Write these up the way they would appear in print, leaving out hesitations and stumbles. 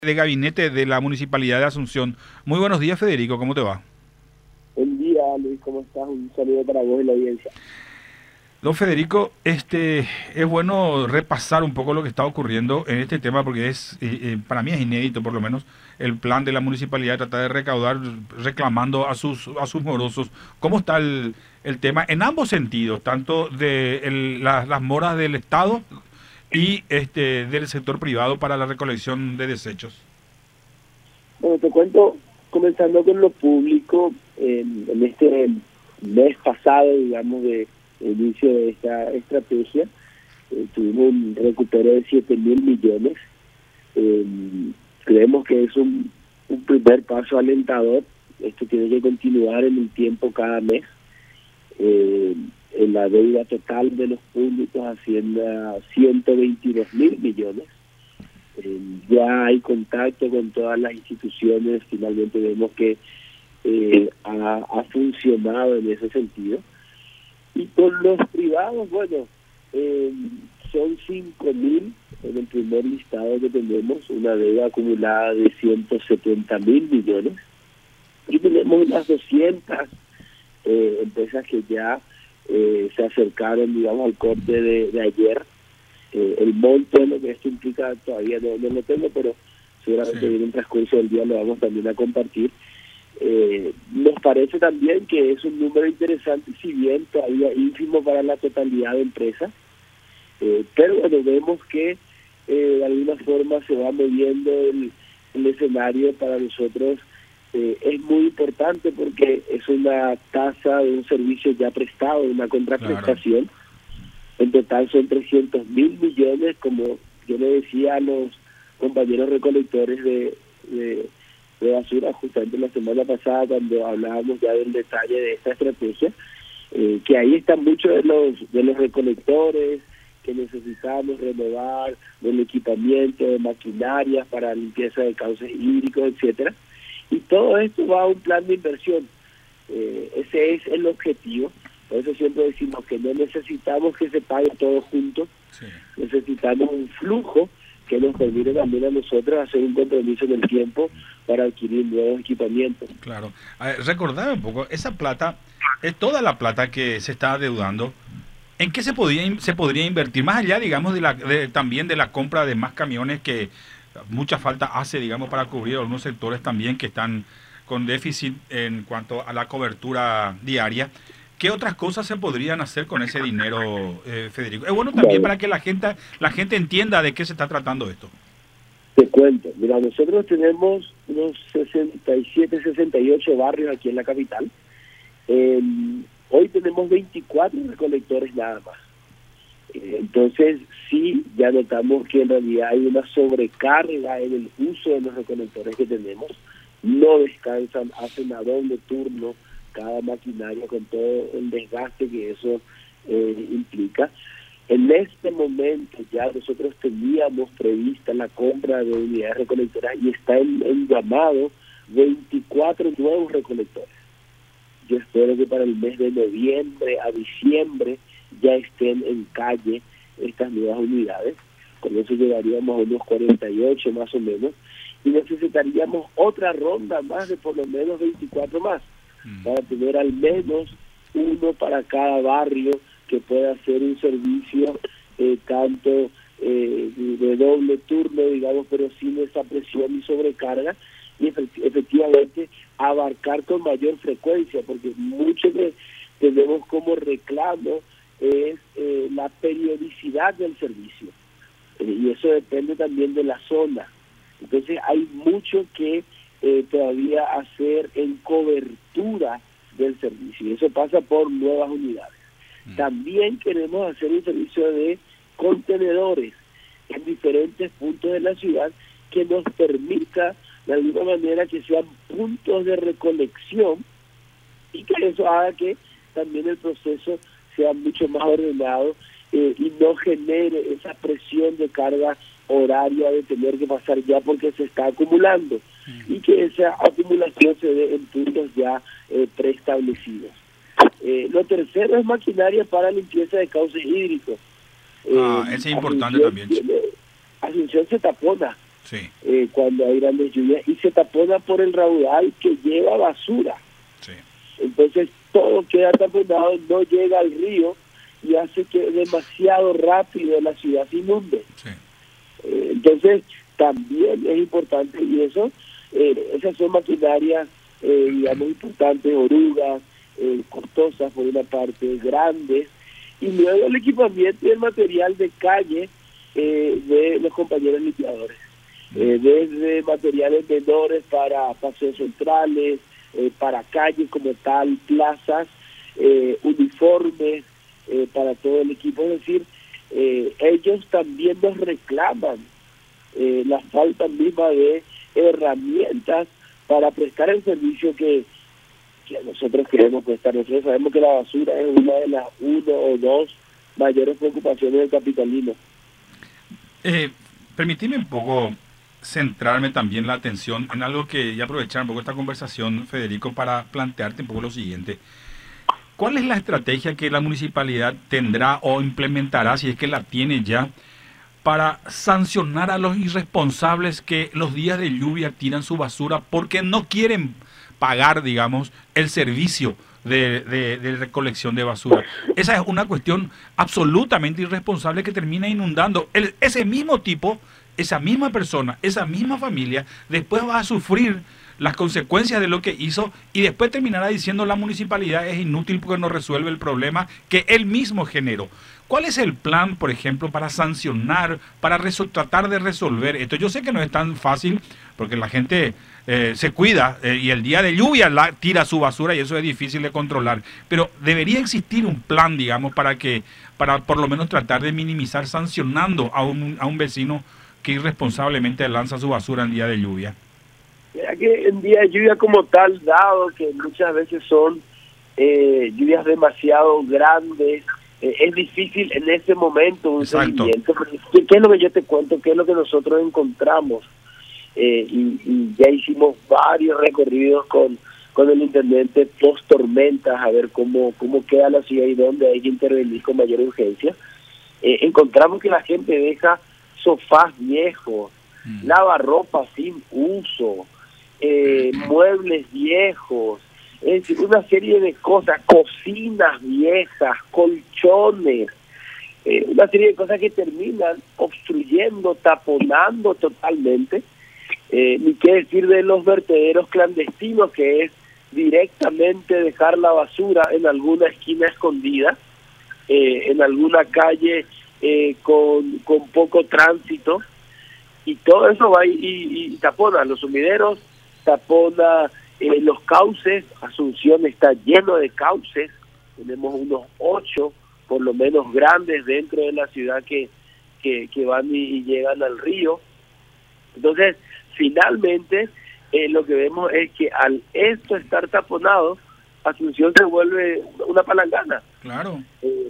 De gabinete de la Municipalidad de Asunción. Muy buenos días, Federico, ¿cómo te va? Buen día, Luis, ¿cómo estás? Un saludo para vos y la audiencia. Don Federico, es bueno repasar un poco lo que está ocurriendo en este tema porque para mí es inédito, por lo menos, el plan de la municipalidad de tratar de recaudar reclamando a sus morosos. ¿Cómo está el tema en ambos sentidos, tanto de las moras del Estado y del sector privado para la recolección de desechos? Bueno, te cuento, comenzando con lo público, en este mes pasado, digamos, de inicio de esta estrategia, tuvimos un recupero de 7.000 millones. Eh, Creemos que es un primer paso alentador. Esto tiene que continuar en el tiempo cada mes. En la deuda total de los públicos asciende a 122.000 millones. Ya hay contacto con todas las instituciones, finalmente vemos que ha funcionado en ese sentido. Y con los privados, bueno, son 5.000 en el primer listado que tenemos, una deuda acumulada de 170.000 millones. Y tenemos unas 200 empresas que ya se acercaron, digamos, al corte de ayer. El monto de lo que esto implica todavía no lo tengo, pero seguramente Sí. en el transcurso del día lo vamos también a compartir. Nos parece también que es un número interesante, si bien todavía ínfimo para la totalidad de empresas, pero bueno, vemos que de alguna forma se va moviendo el escenario para nosotros. Es muy importante porque es una tasa de un servicio ya prestado, una Claro. contraprestación. En total son 300.000 millones, como yo le decía a los compañeros recolectores de basura justamente la semana pasada cuando hablábamos ya del detalle de esta estrategia, que ahí están muchos de los recolectores que necesitamos renovar, del equipamiento, de maquinarias para limpieza de cauces hídricos, etcétera. Y todo esto va a un plan de inversión. Ese es el objetivo. Por eso siempre decimos que no necesitamos que se pague todo junto, Sí. necesitamos un flujo que nos permite también a nosotros hacer un compromiso en el tiempo para adquirir nuevos equipamientos. Claro. A ver, recordame un poco, esa plata, es toda la plata que se está adeudando. ¿En qué se podría invertir? Más allá, digamos, también de la compra de más camiones que mucha falta hace, digamos, para cubrir algunos sectores también que están con déficit en cuanto a la cobertura diaria. ¿Qué otras cosas se podrían hacer con ese dinero, Federico? Es bueno también Bueno, para que la gente entienda de qué se está tratando esto. te cuento, mira, nosotros tenemos unos 67, 68 barrios aquí en la capital. Eh, Hoy tenemos 24 recolectores nada más. Entonces, sí, ya notamos que en realidad hay una sobrecarga en el uso de los recolectores que tenemos. No descansan, hacen a doble turno cada maquinaria con todo el desgaste que eso implica. En este momento ya nosotros teníamos prevista la compra de unidades recolectoras y está en llamado 24 nuevos recolectores. Yo espero que para el mes de noviembre a diciembre ya estén en calle estas nuevas unidades. Con eso llegaríamos a unos 48 más o menos. Y necesitaríamos otra ronda más de por lo menos 24 más, para tener al menos uno para cada barrio que pueda hacer un servicio tanto de doble turno, digamos, pero sin esa presión y sobrecarga, y efectivamente abarcar con mayor frecuencia, porque mucho que tenemos como reclamo es la periodicidad del servicio, y eso depende también de la zona. Entonces hay mucho que todavía hacer en cobertura del servicio, y eso pasa por nuevas unidades. También queremos hacer un servicio de contenedores en diferentes puntos de la ciudad que nos permita de alguna manera que sean puntos de recolección, y que eso haga que también el proceso sea mucho más ordenado y no genere esa presión de carga horaria de tener que pasar ya porque se está acumulando, y que esa acumulación se dé en puntos ya preestablecidos. Lo tercero es maquinaria para limpieza de cauces hídricos. Ese es importante también, che. Asunción se tapona. Sí, cuando hay grandes lluvias, y se tapona por el raudal que lleva basura. sí. Entonces todo queda taponado, no llega al río y hace que demasiado rápido la ciudad se inunde. Sí. Entonces también es importante, y eso, esas son maquinarias, digamos, importantes, orugas, costosas por una parte, grandes, y luego el equipamiento y el material de calle de los compañeros limpiadores, desde materiales menores para paseos centrales, para calles como tal, plazas, uniformes para todo el equipo. Es decir, ellos también nos reclaman la falta misma de herramientas para prestar el servicio que nosotros queremos prestar. Nosotros sabemos que la basura es una de las uno o dos mayores preocupaciones del capitalino. Permitime un poco centrarme también la atención en algo que, y aprovechar un poco esta conversación, Federico, para plantearte un poco lo siguiente. ¿Cuál es la estrategia que la municipalidad tendrá o implementará, si es que la tiene ya, para sancionar a los irresponsables que los días de lluvia tiran su basura porque no quieren pagar, digamos, el servicio de recolección de basura? Esa es una cuestión absolutamente irresponsable que termina inundando. Ese mismo tipo, esa misma persona, esa misma familia, después va a sufrir las consecuencias de lo que hizo y después terminará diciendo la municipalidad es inútil porque no resuelve el problema que él mismo generó. ¿Cuál es el plan, por ejemplo, para sancionar, para tratar de resolver esto? Yo sé que no es tan fácil porque la gente se cuida y el día de lluvia tira su basura y eso es difícil de controlar, pero debería existir un plan, digamos, para por lo menos tratar de minimizar sancionando a un vecino que irresponsablemente lanza su basura en día de lluvia. Ya que en día de lluvia como tal, dado que muchas veces son lluvias demasiado grandes, es difícil en ese momento un seguimiento. ¿Qué es lo que yo te cuento? ¿Qué es lo que nosotros encontramos? Y ya hicimos varios recorridos con el intendente post tormentas a ver cómo queda la ciudad y dónde hay que intervenir con mayor urgencia. Encontramos que la gente deja sofás viejos, lavarropa sin uso, muebles viejos, es decir, una serie de cosas, cocinas viejas, colchones, una serie de cosas que terminan obstruyendo, taponando totalmente. Ni qué decir de los vertederos clandestinos, que es directamente dejar la basura en alguna esquina escondida, en alguna calle con poco tránsito, y todo eso va y tapona los sumideros, tapona los cauces. Asunción está lleno de cauces, tenemos unos 8 por lo menos grandes dentro de la ciudad que van y llegan al río. Entonces finalmente lo que vemos es que al esto estar taponado, Asunción se vuelve una palangana. Claro.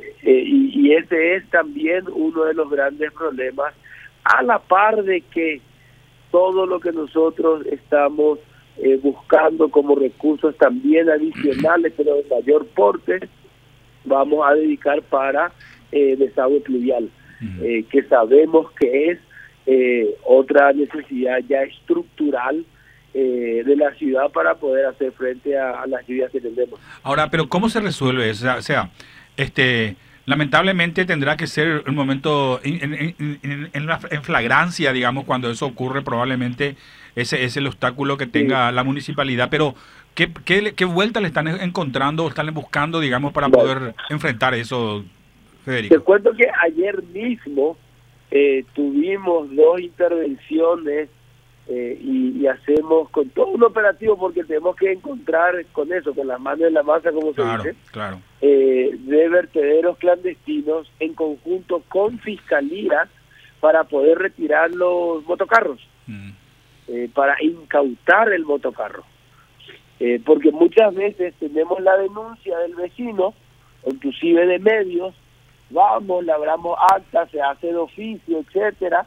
Y ese es también uno de los grandes problemas, a la par de que todo lo que nosotros estamos buscando como recursos también adicionales, pero de mayor porte, vamos a dedicar para desagüe pluvial, que sabemos que es otra necesidad ya estructural de la ciudad para poder hacer frente a las lluvias que tenemos. Ahora, pero ¿cómo se resuelve eso? O sea, lamentablemente tendrá que ser un momento en flagrancia, digamos, cuando eso ocurre. Probablemente ese es el obstáculo que tenga la municipalidad, pero ¿qué vuelta le están encontrando o están buscando, digamos, para poder enfrentar eso, Federico? Te cuento que ayer mismo tuvimos 2 intervenciones y hacemos con todo un operativo, porque tenemos que encontrar con eso, con las manos en la masa, como se dice, claro. De vertederos clandestinos en conjunto con Fiscalía para poder retirar los motocarros, para incautar el motocarro. Porque muchas veces tenemos la denuncia del vecino, inclusive de medios, vamos, labramos acta, se hace de oficio, etcétera,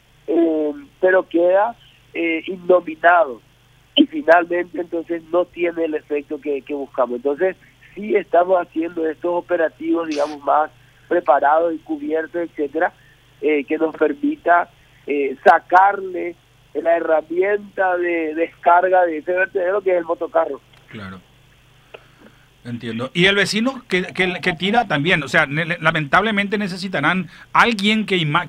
pero queda innominado y finalmente entonces no tiene el efecto que buscamos. Entonces sí estamos haciendo estos operativos, digamos, más preparados y cubiertos, etcétera, que nos permita sacarle la herramienta de descarga de ese vertedero, que es el motocarro. Claro. Entiendo. Y el vecino que tira también, o sea, lamentablemente necesitarán alguien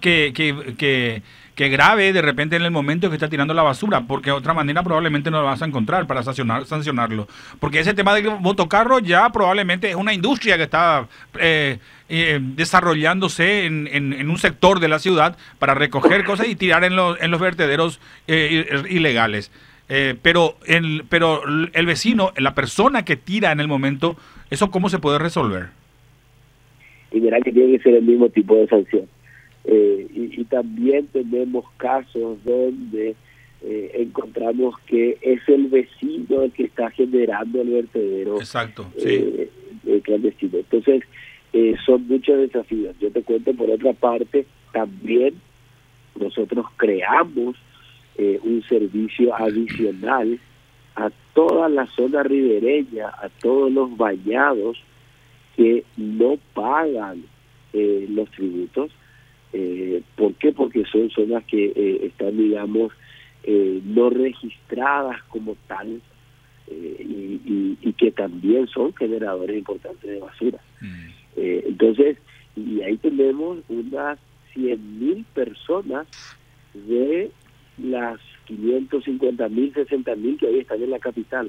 que grabe de repente en el momento que está tirando la basura, porque de otra manera probablemente no lo vas a encontrar para sancionarlo. Porque ese tema del motocarro ya probablemente es una industria que está desarrollándose en un sector de la ciudad para recoger cosas y tirar en los vertederos ilegales. Pero el vecino, la persona que tira en el momento, ¿eso cómo se puede resolver? Y verá que tiene que ser el mismo tipo de sanción. Y también tenemos casos donde encontramos que es el vecino el que está generando el vertedero. Exacto, sí. Clandestino. Entonces, son muchos desafíos. Yo te cuento, por otra parte, también nosotros creamos un servicio adicional a toda la zona ribereña, a todos los bañados que no pagan los tributos. ¿Por qué? Porque son zonas que están, digamos, no registradas como tal, y que también son generadores importantes de basura. Entonces, y ahí tenemos unas 100.000 personas de las 550.000, 60.000 que hoy están en la capital.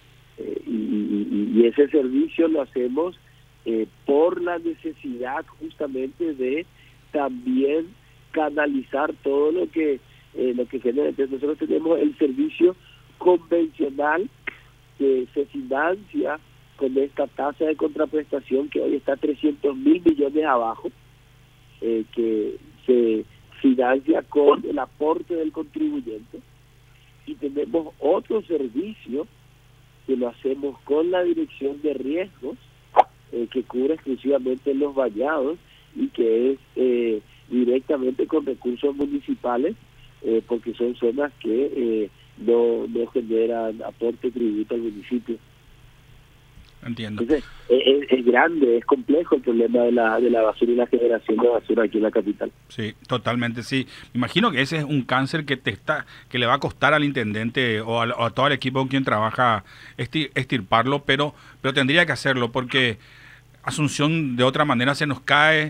Y ese servicio lo hacemos por la necesidad justamente de también canalizar todo lo que genera. Entonces nosotros tenemos el servicio convencional que se financia con esta tasa de contraprestación que hoy está 300.000 millones abajo, que se financia con el aporte del contribuyente, y tenemos otro servicio que lo hacemos con la dirección de riesgos, que cubre exclusivamente los bañados y que es directamente con recursos municipales, porque son zonas que no generan aporte tributo al municipio. Entiendo. Entonces, es grande, es complejo el problema de la basura y la generación de basura aquí en la capital. Sí, totalmente, sí. Me imagino que ese es un cáncer que le va a costar al intendente o a todo el equipo con quien trabaja extirparlo, pero tendría que hacerlo porque Asunción de otra manera se nos cae.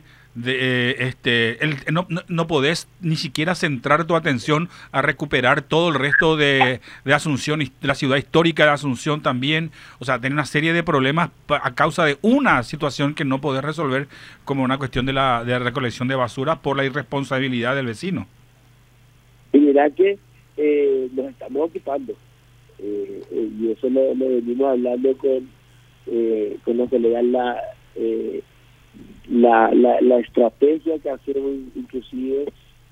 No podés ni siquiera centrar tu atención a recuperar todo el resto de Asunción, de la ciudad histórica de Asunción también. O sea, tener una serie de problemas a causa de una situación que no podés resolver, como una cuestión de la recolección de basura por la irresponsabilidad del vecino. Y mira que nos estamos ocupando, y eso lo venimos hablando con los que le dan la estrategia que hacemos. Inclusive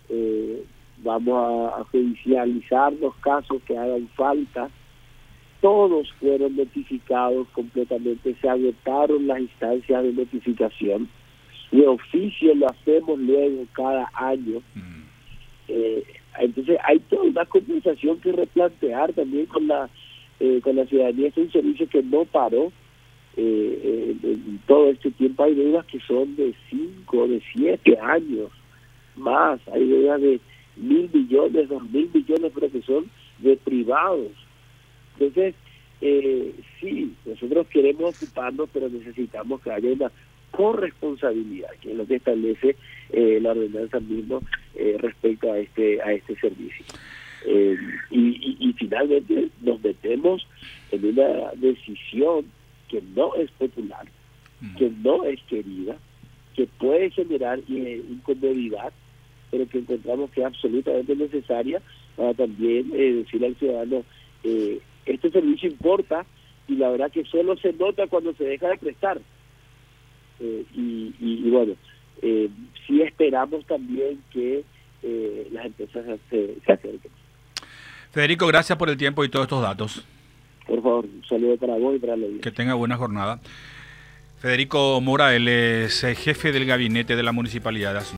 vamos a judicializar los casos que hagan falta. Todos fueron notificados completamente, se agotaron las instancias de notificación. De oficio lo hacemos luego cada año. Entonces hay toda una conversación que replantear también con la ciudadanía. Es un servicio que no paró. En todo este tiempo hay deudas que son de 5, de 7 años más. Hay deudas de 1.000 millones, 2.000 millones, pero que son de privados. Entonces, sí, nosotros queremos ocuparnos, pero necesitamos que haya una corresponsabilidad, que es lo que establece la ordenanza mismo respecto a este servicio. Y finalmente nos metemos en una decisión que no es popular, que no es querida, que puede generar incomodidad, pero que encontramos que es absolutamente necesaria para también decirle al ciudadano, este servicio importa, y la verdad que solo se nota cuando se deja de prestar. Y bueno, sí esperamos también que las empresas se acerquen. Federico, gracias por el tiempo y todos estos datos. Por favor, un saludo para vos y para la vida. Que tenga buena jornada. Federico Mora, él es jefe del gabinete de la Municipalidad de Asunción.